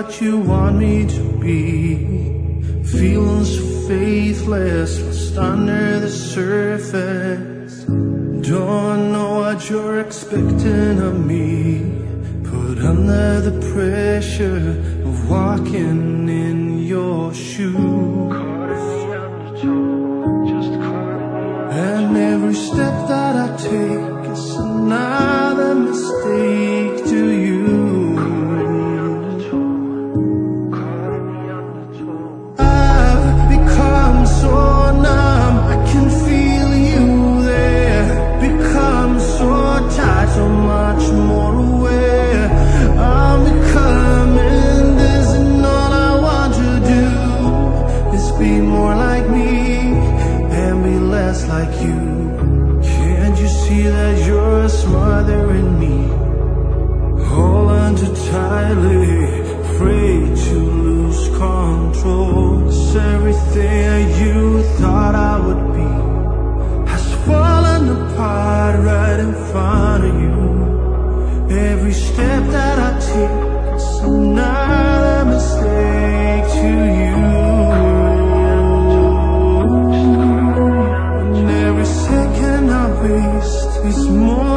what you want me to be. Feeling so faithless, lost under the surface. Don't know what you're expecting of me. Put under the pressure of walking in your shoes. And every step that I take is another mistake to you. I've become so numb, I can feel you there. Become so tired, so much more aware. I'm becoming this, and all I want to do is be more like me and be less like you. Can't you see that you're smothering me? Hold on too tightly, afraid to lose control. 'Cause everything you thought I would be has fallen apart right in front of you. Every step that I take is another mistake to you. And every second I waste is more